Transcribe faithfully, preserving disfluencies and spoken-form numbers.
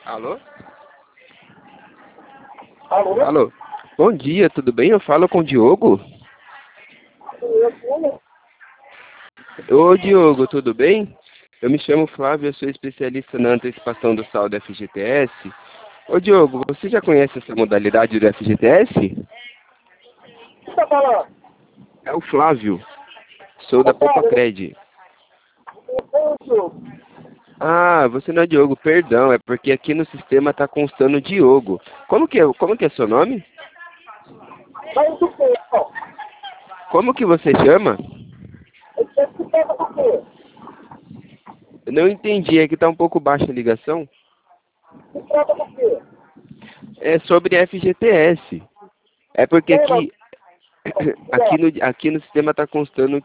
Alô? Alô? Alô? Bom dia, tudo bem? Eu falo com o Diogo? Ô Diogo, tudo bem? Eu me chamo Flávio, eu sou especialista na antecipação do saldo F G T S. Ô Diogo, você já conhece essa modalidade do F G T S? Quem tá falando? É o Flávio, sou da Popacred. Ô, Diogo. Ah, você não é Diogo, perdão, é porque aqui no sistema está constando Diogo. Como que é, como que é seu nome? Mas do quê, ó? Como que você chama? Você se pega do quê? Eu não entendi, é que está um pouco baixa a ligação. Se trata do quê? É sobre F G T S. É porque Lembra? aqui, aqui, no, aqui no sistema está constando